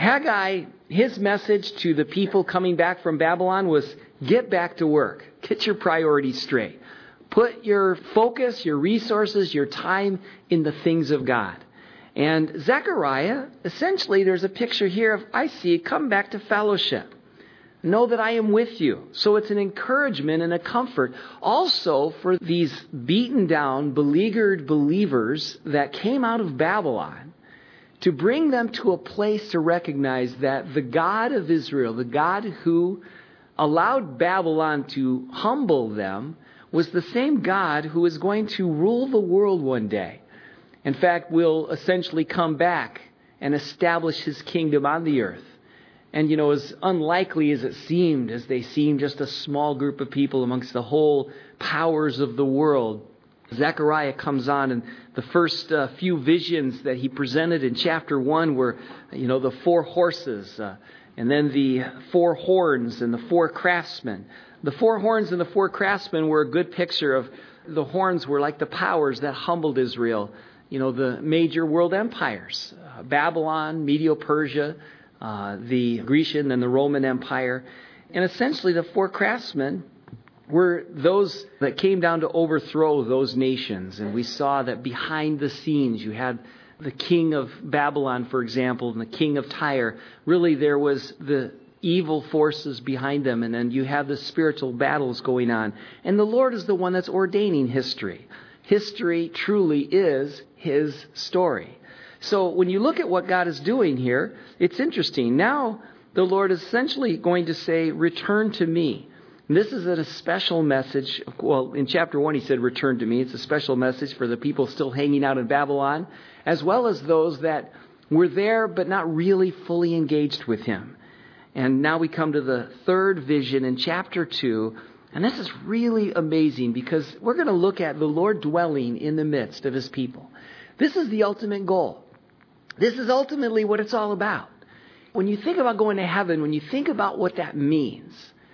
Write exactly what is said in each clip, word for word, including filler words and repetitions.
Haggai, his message to the people coming back from Babylon was, get back to work. Get your priorities straight. Put your focus, your resources, your time in the things of God. And Zechariah, essentially, there's a picture here of, I see, come back to fellowship. Know that I am with you. So it's an encouragement and a comfort also for these beaten down, beleaguered believers that came out of Babylon, to bring them to a place to recognize that the God of Israel, the God who allowed Babylon to humble them, was the same God who is going to rule the world one day. In fact, will essentially come back and establish his kingdom on the earth. And, you know, as unlikely as it seemed, as they seemed just a small group of people amongst the whole powers of the world, Zechariah comes on, and the first uh, few visions that he presented in chapter one were, you know, the four horses, uh, and then the four horns and the four craftsmen. The four horns and the four craftsmen were a good picture of, the horns were like the powers that humbled Israel. You know, the major world empires, uh, Babylon, Medo-Persia, uh, the Grecian and the Roman Empire. And essentially the four craftsmen were those that came down to overthrow those nations. And we saw that behind the scenes you had the king of Babylon, for example, and the king of Tyre. Really there was the evil forces behind them. And then you have the spiritual battles going on. And the Lord is the one that's ordaining history. History truly is his story. So when you look at what God is doing here, it's interesting. Now the Lord is essentially going to say, return to me. And this is a special message. Well, in chapter one, he said, return to me. It's a special message for the people still hanging out in Babylon, as well as those that were there but not really fully engaged with him. And now we come to the third vision in chapter two. And this is really amazing because we're going to look at the Lord dwelling in the midst of his people. This is the ultimate goal. This is ultimately what it's all about. When you think about going to heaven, when you think about what that means,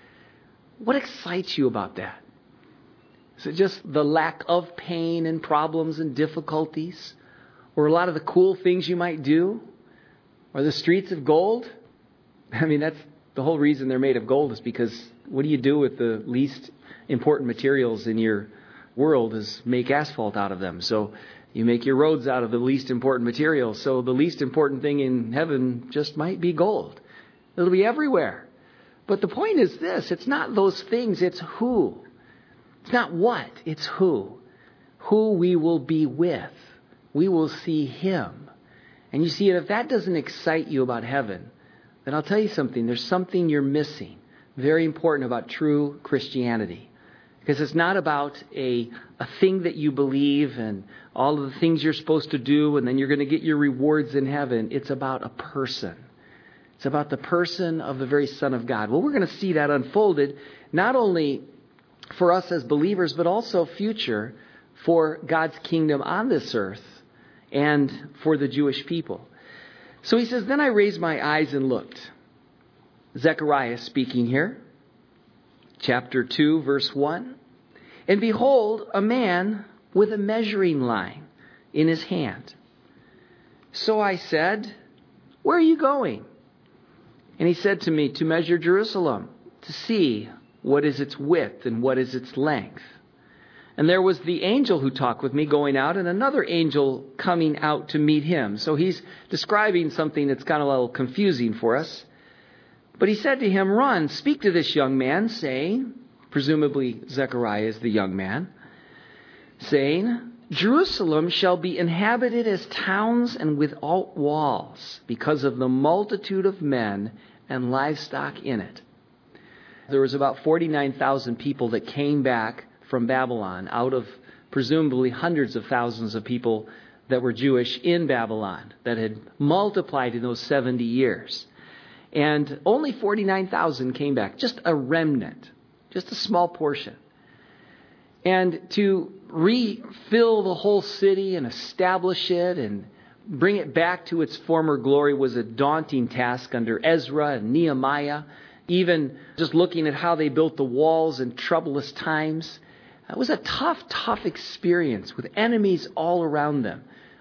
what excites you about that? Is it just the lack of pain and problems and difficulties? Or a lot of the cool things you might do? Or the streets of gold? I mean, that's the whole reason they're made of gold, is because what do you do with the least important materials in your world is make asphalt out of them. So you make your roads out of the least important materials. So the least important thing in heaven just might be gold. It'll be everywhere. But the point is this, it's not those things, it's who. It's not what, it's who. Who we will be with. We will see him. And you see, if that doesn't excite you about heaven, then I'll tell you something, there's something you're missing. Very important about true Christianity. Because it's not about a, a thing that you believe and all of the things you're supposed to do and then you're going to get your rewards in heaven. It's about a person. It's about the person of the very Son of God. Well, we're going to see that unfolded not only for us as believers, but also future for God's kingdom on this earth and for the Jewish people. So he says, then I raised my eyes and looked. Zechariah speaking here. Chapter two, verse one. And behold, a man with a measuring line in his hand. So I said, where are you going? And he said to me, to measure Jerusalem, to see what is its width and what is its length. And there was the angel who talked with me going out, and another angel coming out to meet him. So he's describing something that's kind of a little confusing for us. But he said to him, run, speak to this young man, saying, presumably Zechariah is the young man, saying, Jerusalem shall be inhabited as towns and without walls, because of the multitude of men and livestock in it. There was about forty-nine thousand people that came back from Babylon, out of presumably hundreds of thousands of people that were Jewish in Babylon, that had multiplied in those seventy years. And only forty-nine thousand came back, just a remnant, just a small portion. And to refill the whole city and establish it and bring it back to its former glory was a daunting task under Ezra and Nehemiah. Even just looking at how they built the walls in troublous times. It was a tough, tough experience with enemies all around them.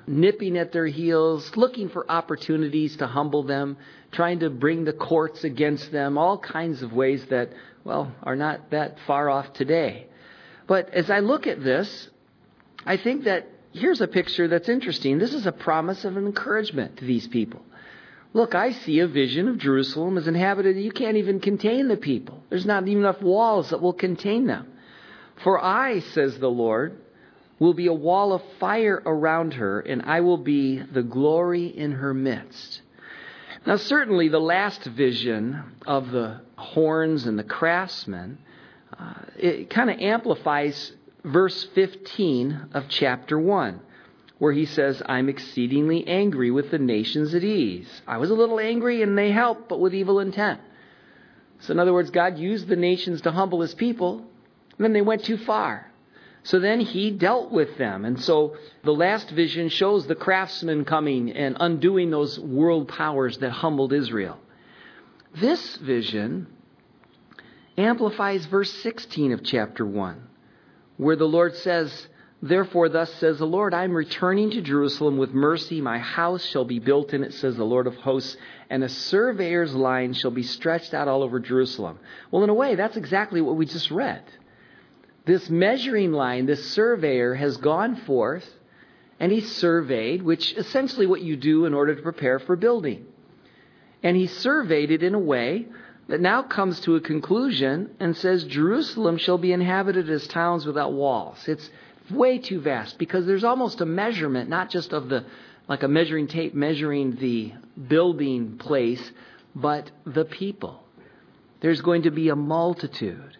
nipping at their heels, looking for opportunities to humble them, trying to bring the courts against them, all kinds of ways that, well, are not that far off today. But as I look at this, I think that here's a picture that's interesting. This is a promise of an encouragement to these people. Look, I see a vision of Jerusalem as inhabited. You can't even contain the people. There's not even enough walls that will contain them. For I, says the Lord, will be a wall of fire around her, and I will be the glory in her midst. Now, certainly the last vision of the horns and the craftsmen, uh, it kind of amplifies verse fifteen of chapter one, where he says, I'm exceedingly angry with the nations at ease. I was a little angry and they helped, but with evil intent. So in other words, God used the nations to humble his people, and then they went too far. So then he dealt with them. And so the last vision shows the craftsmen coming and undoing those world powers that humbled Israel. This vision amplifies verse sixteen of chapter one, where the Lord says, Therefore, thus says the Lord, I am returning to Jerusalem with mercy. My house shall be built in it, says the Lord of hosts, and a surveyor's line shall be stretched out all over Jerusalem. Well, in a way, that's exactly what we just read. This measuring line, this surveyor has gone forth and he surveyed, which essentially what you do in order to prepare for building. And he surveyed it in a way that now comes to a conclusion and says Jerusalem shall be inhabited as towns without walls. It's way too vast because there's almost a measurement, not just of the, like a measuring tape measuring the building place, but the people. There's going to be a multitude.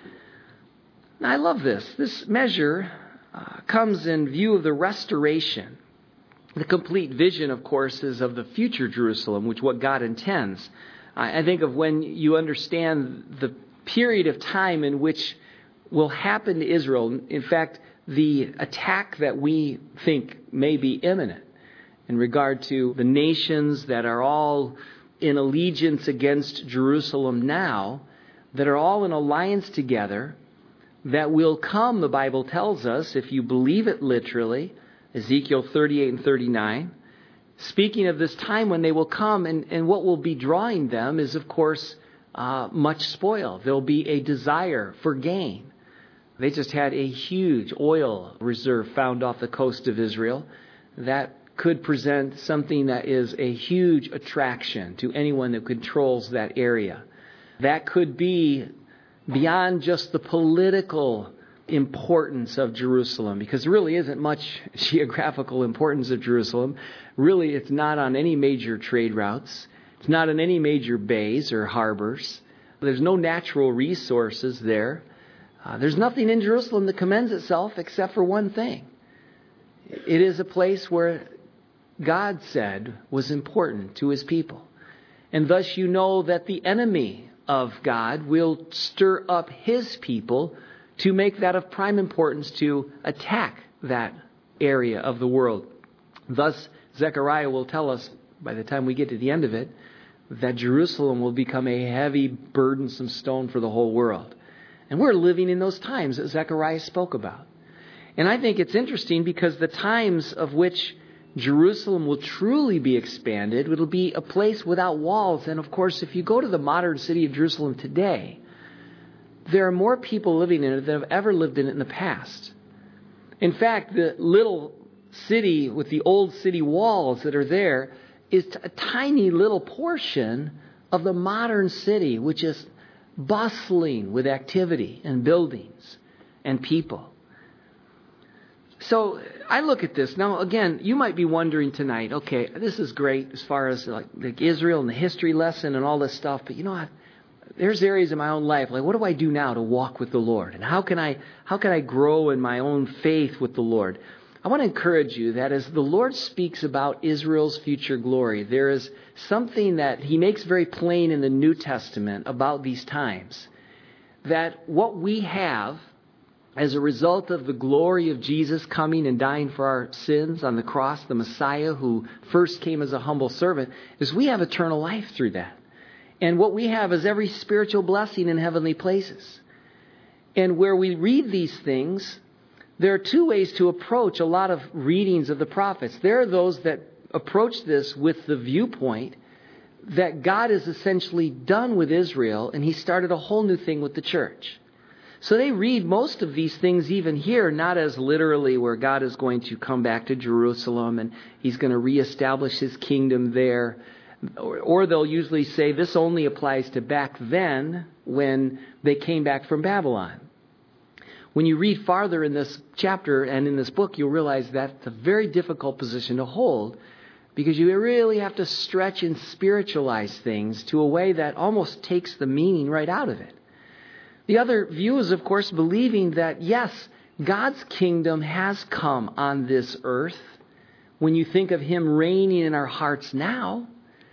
I love this. This measure uh, comes in view of the restoration. The complete vision, of course, is of the future Jerusalem, which what God intends. I, I think of when you understand the period of time in which will happen to Israel. In fact, the attack that we think may be imminent in regard to the nations that are all in allegiance against Jerusalem now, that are all in alliance together, that will come, the Bible tells us, if you believe it literally, Ezekiel thirty-eight and thirty-nine, speaking of this time when they will come, and, and what will be drawing them is, of course, uh, much spoil. There'll be a desire for gain. They just had a huge oil reserve found off the coast of Israel that could present something that is a huge attraction to anyone that controls that area. That could be beyond just the political importance of Jerusalem, because there really isn't much geographical importance of Jerusalem. Really, it's not on any major trade routes. It's not in any major bays or harbors. There's no natural resources there. Uh, there's nothing in Jerusalem that commends itself except for one thing. It is a place where God said was important to his people. And thus you know that the enemy of God will stir up his people to make that of prime importance to attack that area of the world. Thus, Zechariah will tell us, by the time we get to the end of it, that Jerusalem will become a heavy, burdensome stone for the whole world. And we're living in those times that Zechariah spoke about. And I think it's interesting because the times of which Jerusalem will truly be expanded, it'll be a place without walls. And of course, if you go to the modern city of Jerusalem today, there are more people living in it than have ever lived in it in the past. In fact, the little city with the old city walls that are there is a tiny little portion of the modern city, which is bustling with activity and buildings and people. So I look at this. Now, again, you might be wondering tonight, okay, this is great as far as like, like Israel and the history lesson and all this stuff, but you know what? There's areas in my own life, like what do I do now to walk with the Lord? And how can I how can I grow in my own faith with the Lord? I want to encourage you that as the Lord speaks about Israel's future glory, there is something that he makes very plain in the New Testament about these times. That what we have as a result of the glory of Jesus coming and dying for our sins on the cross, the Messiah who first came as a humble servant, is we have eternal life through that. And what we have is every spiritual blessing in heavenly places. And where we read these things, there are two ways to approach a lot of readings of the prophets. There are those that approach this with the viewpoint that God is essentially done with Israel and he started a whole new thing with the church. So they read most of these things even here, not as literally where God is going to come back to Jerusalem and he's going to reestablish his kingdom there. Or, or they'll usually say this only applies to back then when they came back from Babylon. When you read farther in this chapter and in this book, you'll realize that's a very difficult position to hold because you really have to stretch and spiritualize things to a way that almost takes the meaning right out of it. The other view is, of course, believing that, yes, God's kingdom has come on this earth when you think of him reigning in our hearts now,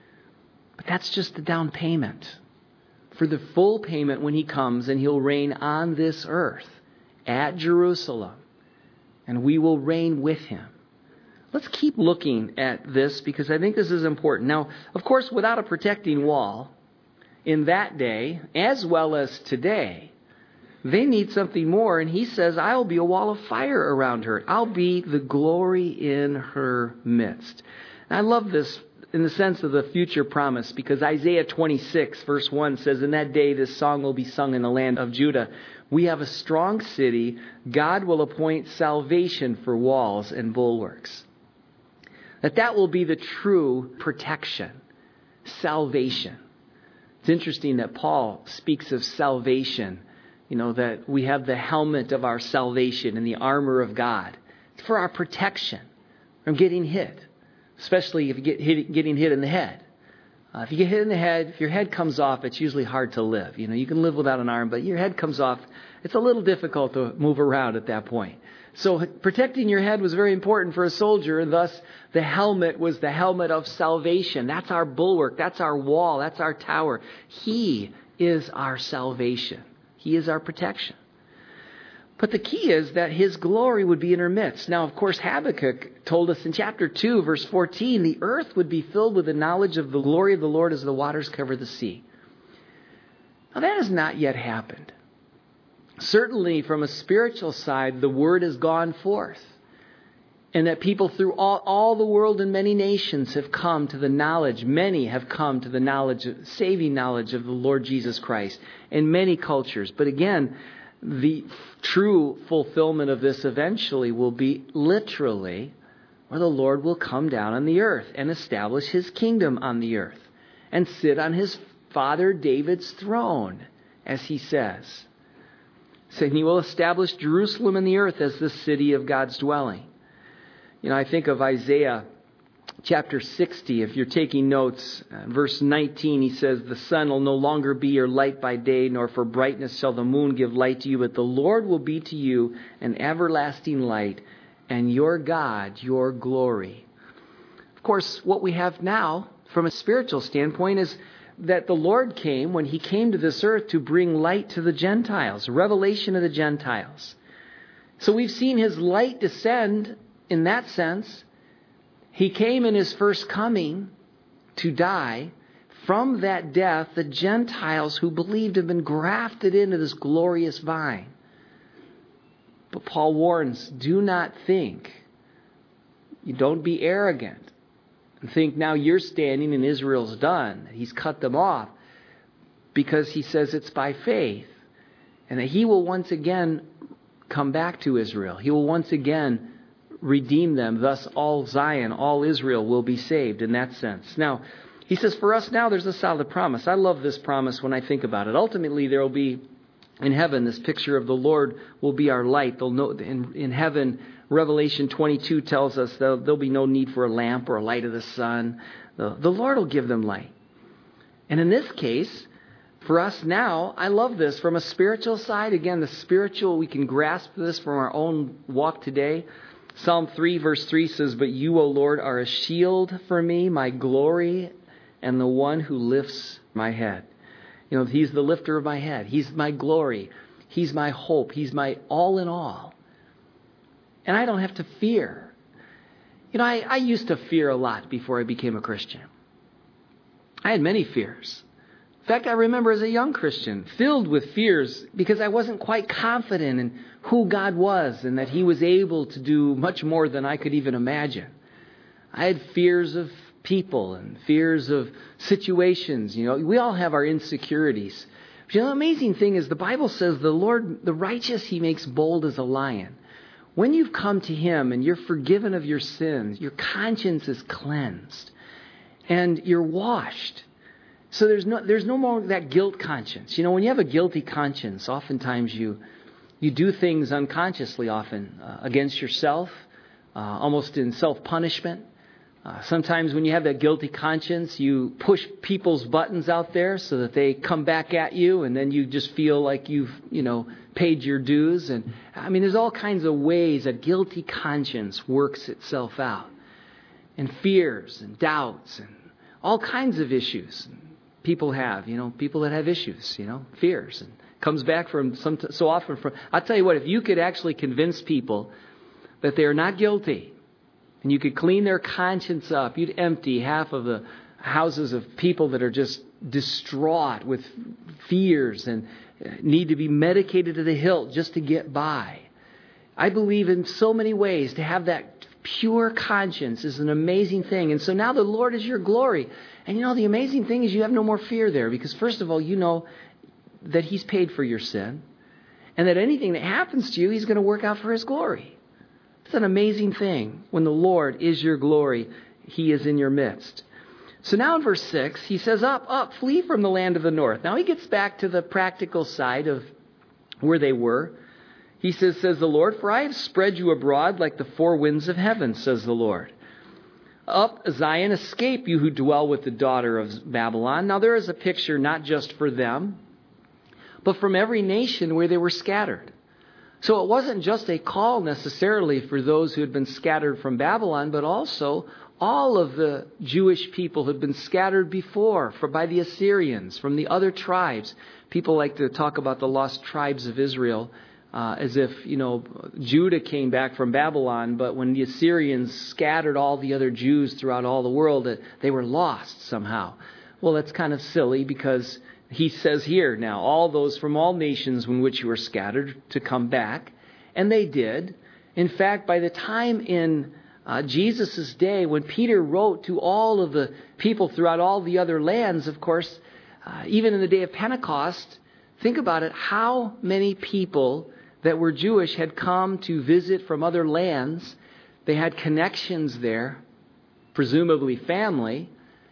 but that's just the down payment for the full payment when he comes and he'll reign on this earth at Jerusalem, and we will reign with him. Let's keep looking at this because I think this is important. Now, of course, without a protecting wall, in that day, as well as today, they need something more. And he says, I'll be a wall of fire around her. I'll be the glory in her midst. And I love this in the sense of the future promise because Isaiah twenty-six verse one says, in that day this song will be sung in the land of Judah. We have a strong city. God will appoint salvation for walls and bulwarks. That that will be the true protection. Salvation. It's interesting that Paul speaks of salvation. You know, that we have the helmet of our salvation and the armor of God. It's for our protection from getting hit. Especially if you get hit, getting hit in the head. Uh, if you get hit in the head, if your head comes off, it's usually hard to live. You know, you can live without an arm, but your head comes off, it's a little difficult to move around at that point. So protecting your head was very important for a soldier, and thus the helmet was the helmet of salvation. That's our bulwark. That's our wall. That's our tower. He is our salvation. He is our protection. But the key is that his glory would be in her midst. Now, of course, Habakkuk told us in chapter two, verse fourteen, the earth would be filled with the knowledge of the glory of the Lord as the waters cover the sea. Now, that has not yet happened. Certainly, from a spiritual side, the word has gone forth. And that people through all, all the world and many nations have come to the knowledge, many have come to the knowledge, saving knowledge of the Lord Jesus Christ in many cultures. But again, the true fulfillment of this eventually will be literally where the Lord will come down on the earth and establish his kingdom on the earth and sit on his father David's throne, as he says. Saying he will establish Jerusalem in the earth as the city of God's dwelling. You know, I think of Isaiah chapter sixty. If you're taking notes, uh, verse nineteen, he says, the sun will no longer be your light by day, nor for brightness shall the moon give light to you, but the Lord will be to you an everlasting light, and your God your glory. Of course, what we have now from a spiritual standpoint is that the Lord came, when he came to this earth, to bring light to the Gentiles, revelation of the Gentiles. So we've seen his light descend in that sense. He came in his first coming to die. From that death, the Gentiles who believed have been grafted into this glorious vine. But Paul warns, do not think, you don't be arrogant and think now you're standing and Israel's done. He's cut them off, because he says it's by faith and that he will once again come back to Israel. He will once again redeem them. Thus all Zion, all Israel will be saved in that sense. Now, he says for us now there's a solid promise. I love this promise when I think about it. Ultimately there will be in heaven, this picture of the Lord will be our light. They'll know in, in heaven, Revelation twenty-two tells us there'll, there'll be no need for a lamp or a light of the sun. The, the Lord will give them light. And in this case, for us now, I love this from a spiritual side. Again, the spiritual, we can grasp this from our own walk today. Psalm three verse three says, but you, O Lord, are a shield for me, my glory, and the one who lifts my head. You know, he's the lifter of my head. He's my glory. He's my hope. He's my all in all. And I don't have to fear. You know, I, I used to fear a lot before I became a Christian. I had many fears. In fact, I remember as a young Christian, filled with fears because I wasn't quite confident in who God was and that He was able to do much more than I could even imagine. I had fears of people and fears of situations. You know, we all have our insecurities. But you know, the amazing thing is the Bible says the Lord, the righteous He makes bold as a lion. When you've come to Him and you're forgiven of your sins, your conscience is cleansed and you're washed. So there's no there's no more that guilt conscience. You know, when you have a guilty conscience, oftentimes you you do things unconsciously, often uh, against yourself, uh, almost in self-punishment. Uh, sometimes when you have that guilty conscience, you push people's buttons out there so that they come back at you, and then you just feel like you've, you know, paid your dues. And I mean, there's all kinds of ways that guilty conscience works itself out, and fears and doubts and all kinds of issues people have. You know, people that have issues, you know, fears, and comes back from some so often from. I'll tell you what, if you could actually convince people that they are not guilty, and you could clean their conscience up, you'd empty half of the houses of people that are just distraught with fears and need to be medicated to the hilt just to get by. I believe in so many ways to have that pure conscience is an amazing thing. And so now the Lord is your glory. And you know, the amazing thing is you have no more fear there, because first of all, you know that He's paid for your sin, and that anything that happens to you, He's going to work out for His glory. It's an amazing thing. When the Lord is your glory, He is in your midst. So now in verse six, he says, up, up, flee from the land of the north. Now he gets back to the practical side of where they were. He says, says the Lord, for I have spread you abroad like the four winds of heaven, says the Lord. Up, Zion, escape, you who dwell with the daughter of Babylon. Now there is a picture not just for them, but from every nation where they were scattered. So it wasn't just a call necessarily for those who had been scattered from Babylon, but also all of the Jewish people had been scattered before for, by the Assyrians, from the other tribes. People like to talk about the lost tribes of Israel uh, as if, you know, Judah came back from Babylon, but when the Assyrians scattered all the other Jews throughout all the world, they were lost somehow. Well, that's kind of silly, because he says here now, all those from all nations in which you were scattered to come back. And they did. In fact, by the time in uh, Jesus' day, when Peter wrote to all of the people throughout all the other lands, of course, uh, even in the day of Pentecost, think about it, how many people that were Jewish had come to visit from other lands. They had connections there, presumably family.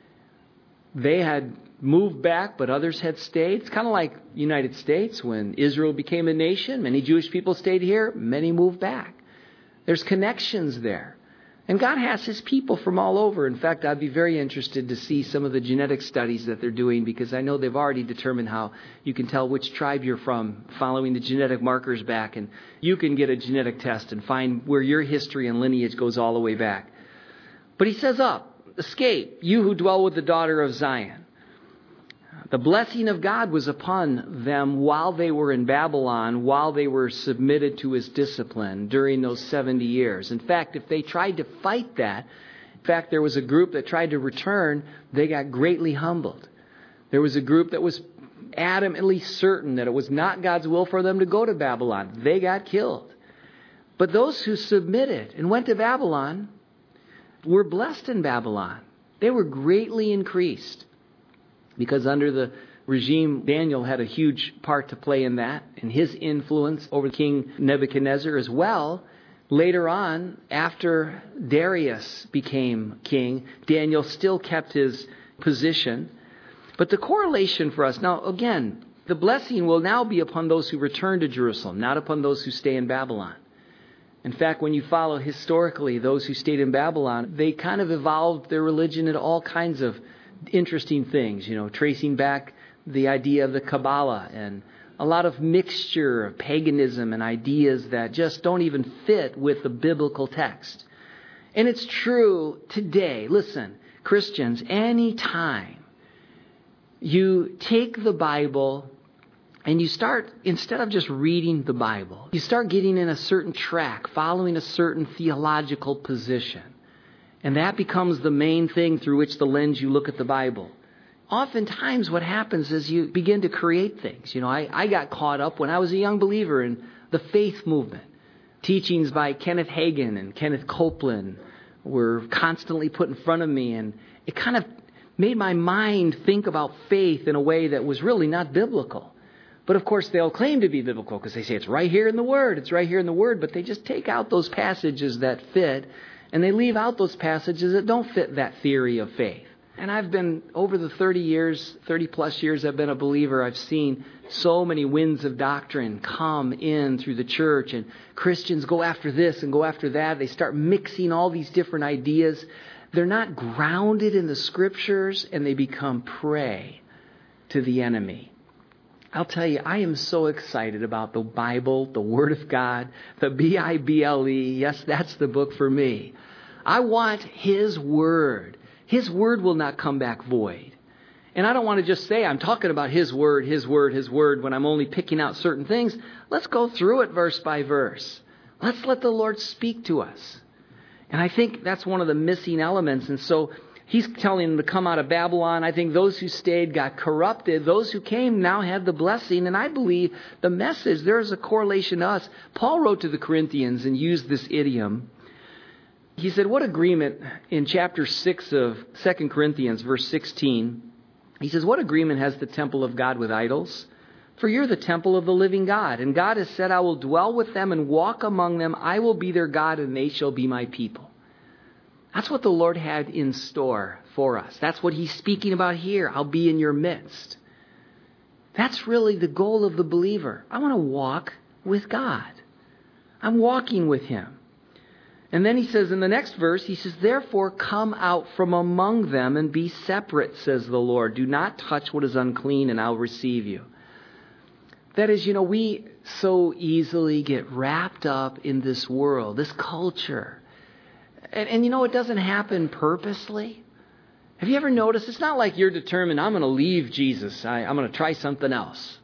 They had moved back, but others had stayed. It's kind of like the United States. When Israel became a nation, many Jewish people stayed here, many moved back. There's connections there. And God has His people from all over. In fact, I'd be very interested to see some of the genetic studies that they're doing, because I know they've already determined how you can tell which tribe you're from following the genetic markers back. And you can get a genetic test and find where your history and lineage goes all the way back. But he says, up, escape, you who dwell with the daughter of Zion. The blessing of God was upon them while they were in Babylon, while they were submitted to His discipline during those seventy years. In fact, if they tried to fight that, in fact, there was a group that tried to return, they got greatly humbled. There was a group that was adamantly certain that it was not God's will for them to go to Babylon. They got killed. But those who submitted and went to Babylon were blessed in Babylon. They were greatly increased. Because under the regime, Daniel had a huge part to play in that, and his influence over King Nebuchadnezzar as well. Later on, after Darius became king, Daniel still kept his position. But the correlation for us, now again, the blessing will now be upon those who return to Jerusalem, not upon those who stay in Babylon. In fact, when you follow historically those who stayed in Babylon, they kind of evolved their religion into all kinds of interesting things, you know, tracing back the idea of the Kabbalah and a lot of mixture of paganism and ideas that just don't even fit with the biblical text. And it's true today. Listen, Christians, anytime you take the Bible and you start, instead of just reading the Bible, you start getting in a certain track, following a certain theological position. And that becomes the main thing through which the lens you look at the Bible. oftentimes what happens is you begin to create things. You know, I, I got caught up when I was a young believer in the faith movement. Teachings by Kenneth Hagin and Kenneth Copeland were constantly put in front of me, and it kind of made my mind think about faith in a way that was really not biblical. But of course, they'll claim to be biblical because they say it's right here in the Word, it's right here in the Word, but they just take out those passages that fit, and they leave out those passages that don't fit that theory of faith. And I've been, over the thirty years, thirty plus years I've been a believer, I've seen so many winds of doctrine come in through the church, and Christians go after this and go after that. They start mixing all these different ideas. They're not grounded in the Scriptures, and they become prey to the enemy. I'll tell you, I am so excited about the Bible, the Word of God, the B I B L E. Yes, that's the book for me. I want His Word. His Word will not come back void. And I don't want to just say I'm talking about His Word, His Word, His Word when I'm only picking out certain things. Let's go through it verse by verse. Let's let the Lord speak to us. And I think that's one of the missing elements. And so He's telling them to come out of Babylon. I think those who stayed got corrupted. Those who came now had the blessing. And I believe the message, there's a correlation to us. Paul wrote to the Corinthians and used this idiom. He said, what agreement, in chapter six of Second Corinthians, verse sixteen, he says, what agreement has the temple of God with idols? For you're the temple of the living God. And God has said, I will dwell with them and walk among them. I will be their God and they shall be my people. That's what the Lord had in store for us. That's what He's speaking about here. I'll be in your midst. That's really the goal of the believer. I want to walk with God. I'm walking with Him. And then he says in the next verse, he says, therefore come out from among them and be separate, says the Lord. Do not touch what is unclean and I'll receive you. That is, you know, we so easily get wrapped up in this world, this culture. And, and you know, it doesn't happen purposely. Have you ever noticed? It's not like you're determined, I'm going to leave Jesus. I, I'm going to try something else.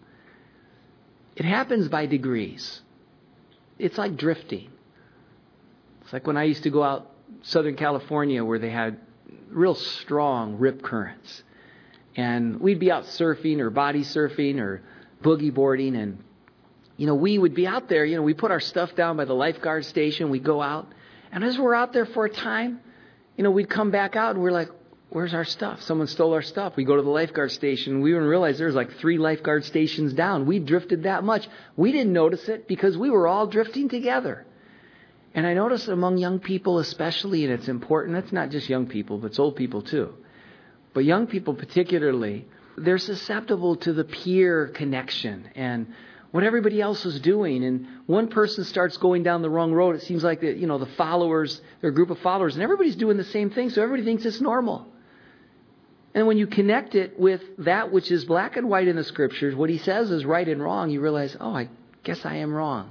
It happens by degrees. It's like drifting. It's like when I used to go out Southern California where they had real strong rip currents. And we'd be out surfing or body surfing or boogie boarding. And, you know, we would be out there. You know, we put our stuff down by the lifeguard station. We'd go out. And as we're out there for a time, you know, we'd come back out and we're like, where's our stuff? Someone stole our stuff. We go to the lifeguard station. We didn't realize there was like three lifeguard stations down. We drifted that much. We didn't notice it because we were all drifting together. And I notice among young people especially, and it's important, it's not just young people, but it's old people too. But young people particularly, they're susceptible to the peer connection and what everybody else is doing. And one person starts going down the wrong road, it seems like the, you know, the followers, they're a group of followers, and everybody's doing the same thing, so everybody thinks it's normal. And when you connect it with that which is black and white in the Scriptures, what He says is right and wrong, you realize, oh, I guess I am wrong.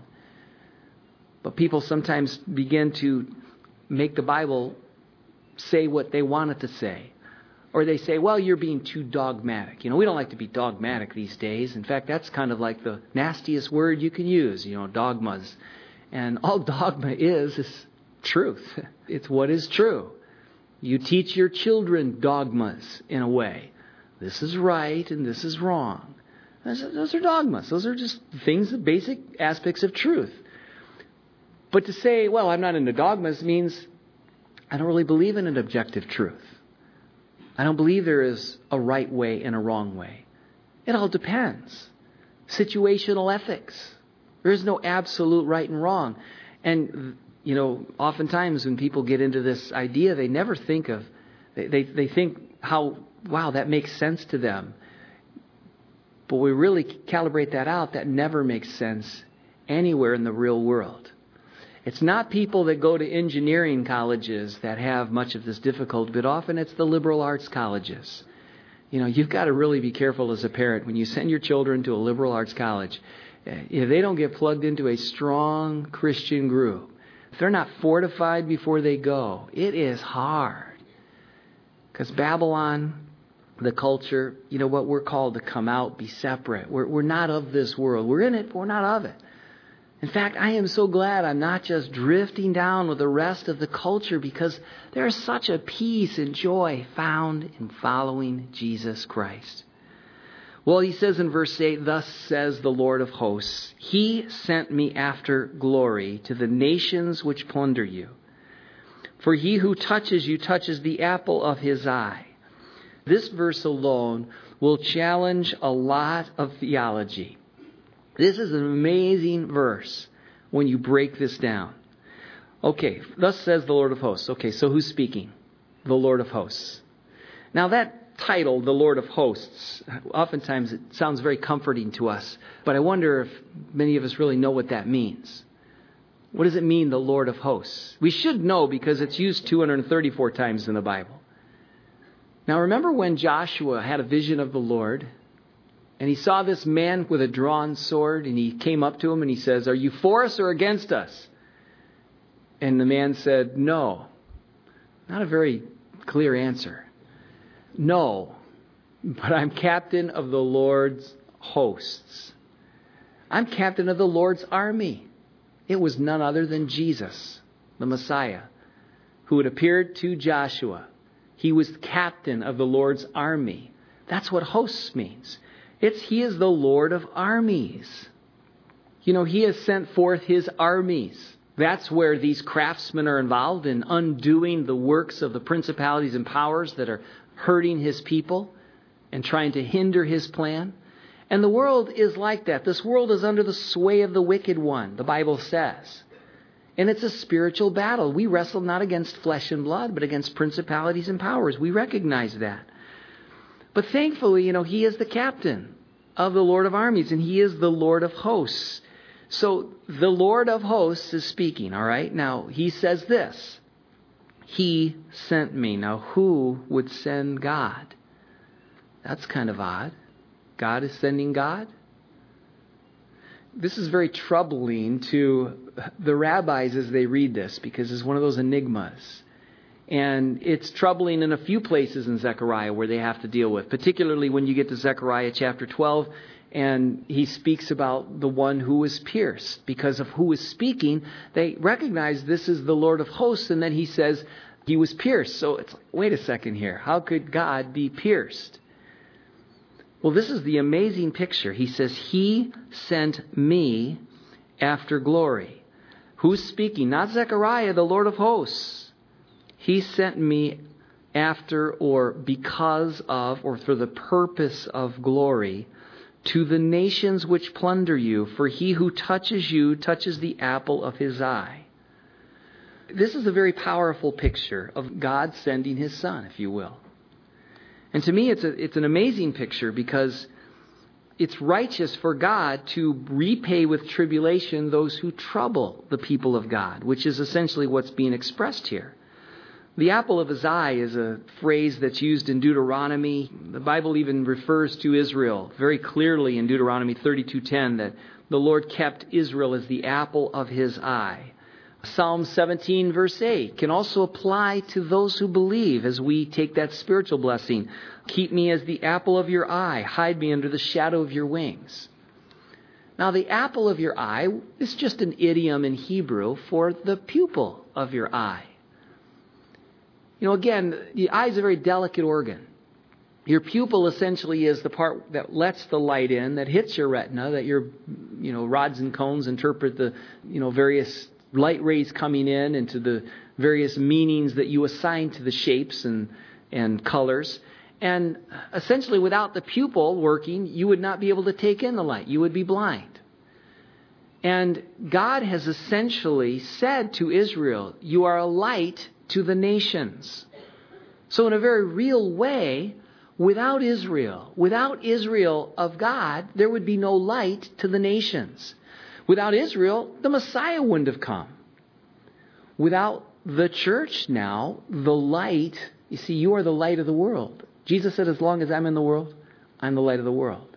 But people sometimes begin to make the Bible say what they want it to say. Or they say, well, you're being too dogmatic. You know, we don't like to be dogmatic these days. In fact, that's kind of like the nastiest word you can use, you know, dogmas. And all dogma is, is truth. It's what is true. You teach your children dogmas in a way. This is right and this is wrong. Those are dogmas. Those are just things, the basic aspects of truth. But to say, well, I'm not into dogmas means I don't really believe in an objective truth. I don't believe there is a right way and a wrong way. It all depends. Situational ethics. There is no absolute right and wrong. And, you know, oftentimes when people get into this idea, they never think of, they, they, they think how, wow, that makes sense to them. But we really calibrate that out. That never makes sense anywhere in the real world. It's not people that go to engineering colleges that have much of this difficulty, but often it's the liberal arts colleges. You know, you've got to really be careful as a parent when you send your children to a liberal arts college. If they don't get plugged into a strong Christian group, if they're not fortified before they go, it is hard. Because Babylon, the culture, you know what, we're called to come out, be separate. We're, we're not of this world. We're in it, but we're not of it. In fact, I am so glad I'm not just drifting down with the rest of the culture, because there's such a peace and joy found in following Jesus Christ. Well, he says in verse eight, thus says the Lord of hosts, He sent me after glory to the nations which plunder you. For he who touches you touches the apple of his eye. This verse alone will challenge a lot of theology. This is an amazing verse when you break this down. Okay, thus says the Lord of hosts. Okay, so who's speaking? The Lord of hosts. Now that title, the Lord of hosts, oftentimes it sounds very comforting to us, but I wonder if many of us really know what that means. What does it mean, the Lord of hosts? We should know, because it's used two hundred thirty-four times in the Bible. Now remember when Joshua had a vision of the Lord, and he saw this man with a drawn sword, and he came up to him and he says, are you for us or against us? And the man said, no. Not a very clear answer. No, but I'm captain of the Lord's hosts. I'm captain of the Lord's army. It was none other than Jesus, the Messiah, who had appeared to Joshua. He was captain of the Lord's army. That's what hosts means. It's He is the Lord of armies. You know, He has sent forth His armies. That's where these craftsmen are involved in undoing the works of the principalities and powers that are hurting His people and trying to hinder His plan. And the world is like that. This world is under the sway of the wicked one, the Bible says. And it's a spiritual battle. We wrestle not against flesh and blood, but against principalities and powers. We recognize that. But thankfully, you know, He is the captain of the Lord of armies, and He is the Lord of hosts. So the Lord of hosts is speaking, all right? Now, He says this. He sent me. Now, who would send God? That's kind of odd. God is sending God? This is very troubling to the rabbis as they read this, because it's one of those enigmas. And it's troubling in a few places in Zechariah where they have to deal with, particularly when you get to Zechariah chapter twelve, and he speaks about the one who was pierced. Because of who is speaking, they recognize this is the Lord of hosts, and then he says he was pierced. So it's like, wait a second here. How could God be pierced? Well, this is the amazing picture. He says, He sent me after glory. Who's speaking? Not Zechariah, the Lord of hosts. He sent me after, or because of, or for the purpose of glory, to the nations which plunder you, for he who touches you touches the apple of his eye. This is a very powerful picture of God sending His Son, if you will. And to me, it's a, it's an amazing picture, because it's righteous for God to repay with tribulation those who trouble the people of God, which is essentially what's being expressed here. The apple of His eye is a phrase that's used in Deuteronomy. The Bible even refers to Israel very clearly in Deuteronomy thirty-two ten that the Lord kept Israel as the apple of His eye. Psalm seventeen verse eight can also apply to those who believe as we take that spiritual blessing. Keep me as the apple of your eye. Hide me under the shadow of your wings. Now, the apple of your eye is just an idiom in Hebrew for the pupil of your eye. You know, again, the eye is a very delicate organ. Your pupil essentially is the part that lets the light in, that hits your retina, that your, you know, rods and cones interpret the, you know, various light rays coming in into the various meanings that you assign to the shapes and, and colors. And essentially, without the pupil working, you would not be able to take in the light. You would be blind. And God has essentially said to Israel, you are a light to the nations. So in a very real way, without Israel, without Israel of God, there would be no light to the nations. Without Israel, the Messiah wouldn't have come. Without the church now, the light, you see, you are the light of the world. Jesus said, as long as I'm in the world, I'm the light of the world.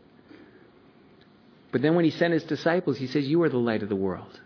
But then when He sent His disciples, He says, you are the light of the world.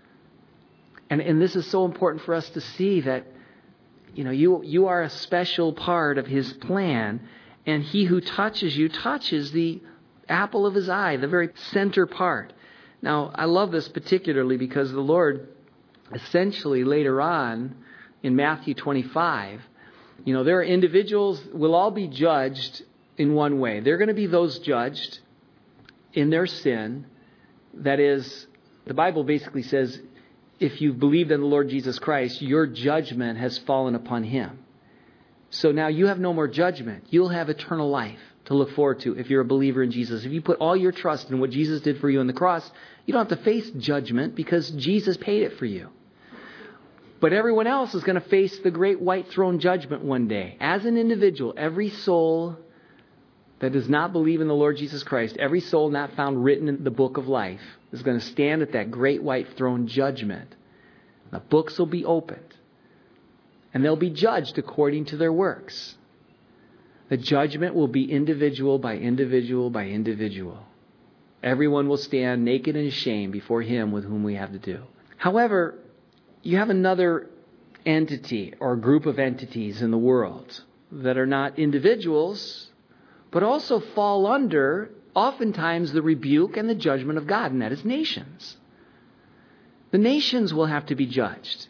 And, and this is so important for us to see that, you know, you, you are a special part of His plan, and he who touches you touches the apple of His eye, the very center part. Now, I love this particularly because the Lord essentially later on in Matthew twenty-five, you know, there are individuals will all be judged in one way. They're going to be those judged in their sin. That is, the Bible basically says, if you've believed in the Lord Jesus Christ, your judgment has fallen upon Him. So now you have no more judgment. You'll have eternal life to look forward to if you're a believer in Jesus. If you put all your trust in what Jesus did for you on the cross, you don't have to face judgment because Jesus paid it for you. But everyone else is going to face the great white throne judgment one day. As an individual, every soul that does not believe in the Lord Jesus Christ, every soul not found written in the book of life, is going to stand at that great white throne judgment. The books will be opened, and they'll be judged according to their works. The judgment will be individual by individual by individual. Everyone will stand naked and ashamed before Him with whom we have to do. However, you have another entity or group of entities in the world that are not individuals, but also fall under oftentimes the rebuke and the judgment of God, and that is nations. The nations will have to be judged.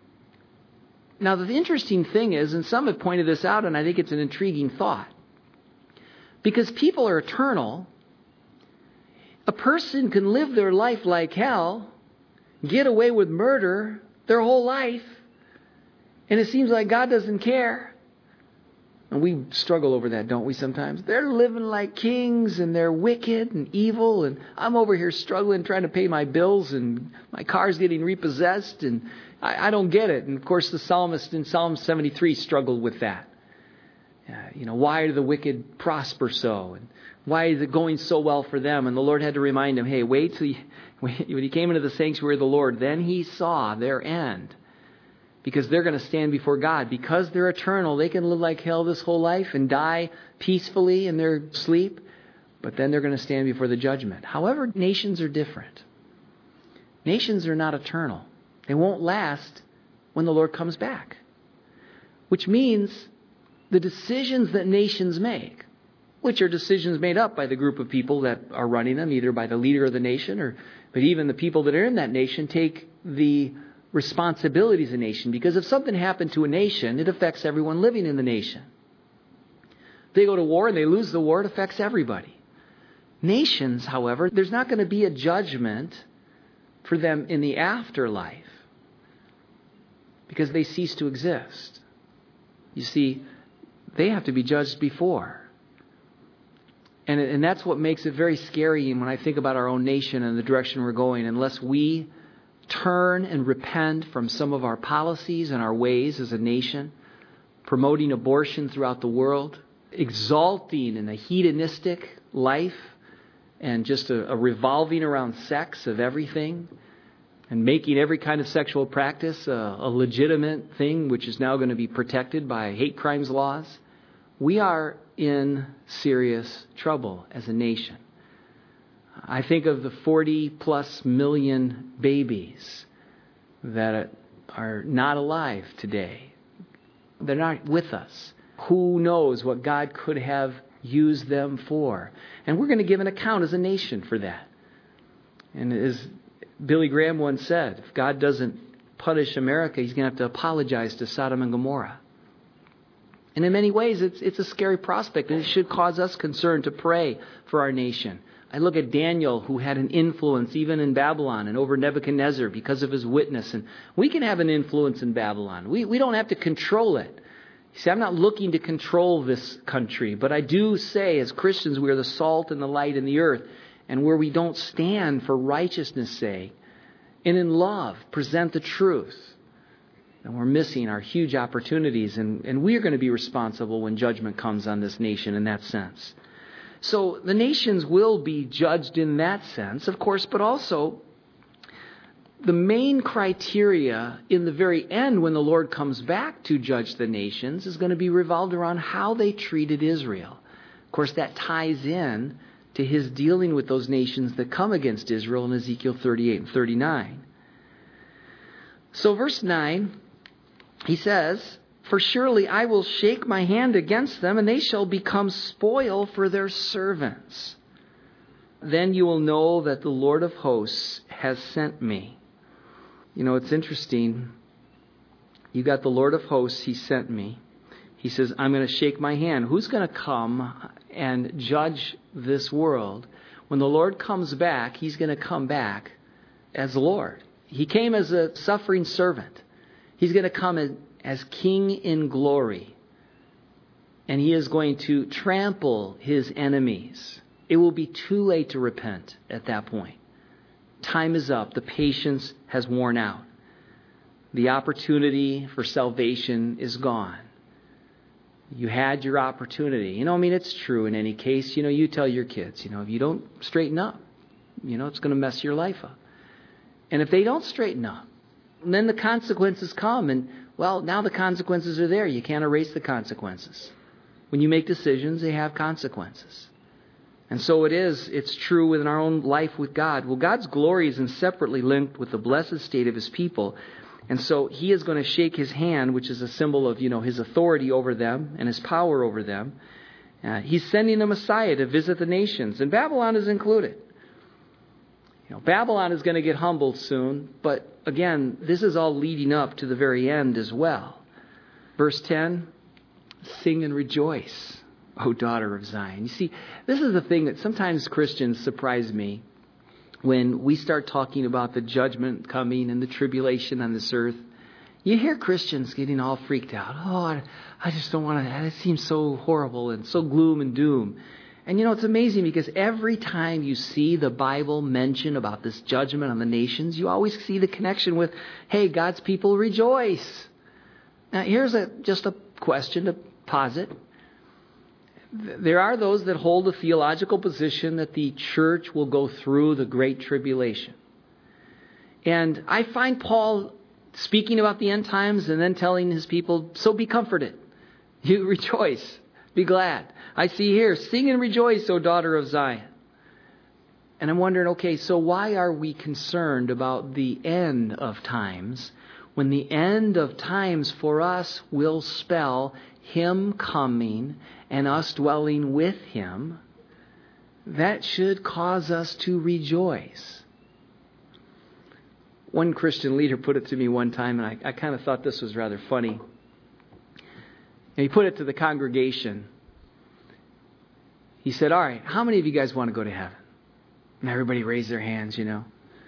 Now, the interesting thing is, and some have pointed this out, and I think it's an intriguing thought, because people are eternal, a person can live their life like hell, get away with murder their whole life, and it seems like God doesn't care. And we struggle over that, don't we, sometimes? They're living like kings, and they're wicked and evil, and I'm over here struggling, trying to pay my bills, and my car's getting repossessed, and I, I don't get it. And, of course, the psalmist in Psalm seventy-three struggled with that. Uh, you know, why do the wicked prosper so? And why is it going so well for them? And the Lord had to remind him, hey, wait till you, when he came into the sanctuary of the Lord, then he saw their end. Because they're going to stand before God. Because they're eternal, they can live like hell this whole life and die peacefully in their sleep. But then they're going to stand before the judgment. However, nations are different. Nations are not eternal. They won't last when the Lord comes back. Which means the decisions that nations make, which are decisions made up by the group of people that are running them, either by the leader of the nation, or but even the people that are in that nation take the responsibilities of the nation. Because if something happened to a nation, it affects everyone living in the nation. If they go to war and they lose the war, it affects everybody. Nations, however, there's not going to be a judgment for them in the afterlife because they cease to exist. You see, they have to be judged before. And, and that's what makes it very scary when I think about our own nation and the direction we're going. Unless we turn and repent from some of our policies and our ways as a nation, promoting abortion throughout the world, exalting in a hedonistic life and just a, a revolving around sex of everything, and making every kind of sexual practice a, a legitimate thing, which is now going to be protected by hate crimes laws, we are in serious trouble as a nation. I think of the forty plus million babies that are not alive today. They're not with us. Who knows what God could have used them for? And we're going to give an account as a nation for that. And as Billy Graham once said, if God doesn't punish America, He's going to have to apologize to Sodom and Gomorrah. And in many ways, it's it's a scary prospect, and it should cause us concern to pray for our nation. I look at Daniel, who had an influence even in Babylon and over Nebuchadnezzar because of his witness. And we can have an influence in Babylon. We we don't have to control it. You see, I'm not looking to control this country, but I do say as Christians we are the salt and the light in the earth. And where we don't stand for righteousness' sake and in love present the truth, and we're missing our huge opportunities, and, and we're going to be responsible when judgment comes on this nation in that sense. So the nations will be judged in that sense, of course, but also the main criteria in the very end when the Lord comes back to judge the nations is going to be revolved around how they treated Israel. Of course, that ties in to His dealing with those nations that come against Israel in Ezekiel thirty-eight and thirty-nine. So verse nine, he says, "For surely I will shake my hand against them, and they shall become spoil for their servants." Then you will know that the Lord of hosts has sent me. You know, it's interesting. You got the Lord of hosts, he sent me. He says, I'm going to shake my hand. Who's going to come and judge this world? When the Lord comes back, he's going to come back as Lord. He came as a suffering servant. He's going to come as, as king in glory. And he is going to trample his enemies. It will be too late to repent at that point. Time is up. The patience has worn out. The opportunity for salvation is gone. You had your opportunity. You know, I mean, it's true in any case. You know, you tell your kids, you know, if you don't straighten up, you know, it's going to mess your life up. And if they don't straighten up, then the consequences come. And, well, now the consequences are there. You can't erase the consequences. When you make decisions, they have consequences. And so it is, it's true within our own life with God. Well, God's glory is inseparably linked with the blessed state of his people. And so he is going to shake his hand, which is a symbol of, you know, his authority over them and his power over them. Uh, he's sending a Messiah to visit the nations, and Babylon is included. You know, Babylon is going to get humbled soon, but again, this is all leading up to the very end as well. Verse ten, sing and rejoice, O daughter of Zion. You see, this is the thing that sometimes Christians surprise me. When we start talking about the judgment coming and the tribulation on this earth, you hear Christians getting all freaked out. Oh, I, I just don't want to, it seems so horrible and so gloom and doom. And you know, it's amazing because every time you see the Bible mention about this judgment on the nations, you always see the connection with, hey, God's people rejoice. Now, here's a just a question to posit. There are those that hold the theological position that the church will go through the Great Tribulation. And I find Paul speaking about the end times and then telling his people, so be comforted. You rejoice. Be glad. I see here, sing and rejoice, O daughter of Zion. And I'm wondering, okay, so why are we concerned about the end of times when the end of times for us will spell him coming and us dwelling with him? That should cause us to rejoice. One Christian leader put it to me one time, and I, I kind of thought this was rather funny. And he put it to the congregation. He said, all right, how many of you guys want to go to heaven? And everybody raised their hands, you know.